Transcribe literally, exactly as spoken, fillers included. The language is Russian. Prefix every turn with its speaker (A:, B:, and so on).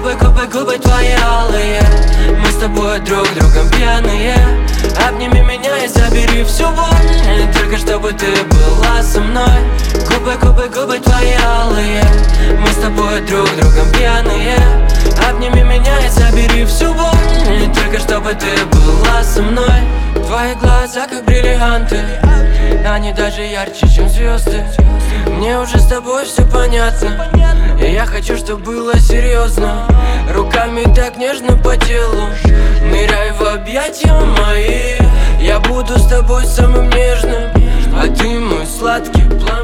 A: Губы, губы, губы твои алые, мы с тобой друг другом пьяные. Обними меня и забери всю боль, только чтобы ты была со мной. Губы, губы, губы твои алые, мы с тобой друг другом пьяные. Обними меня и забери всю боль, только чтобы ты была со мной. Твои глаза как бриллианты, они даже ярче, чем звезды. Мне уже с тобой все понятно, и я хочу, чтобы было серьезно. Руками так нежно по телу, ныряй в объятия мои. Я буду с тобой самым нежным, а ты мой сладкий план.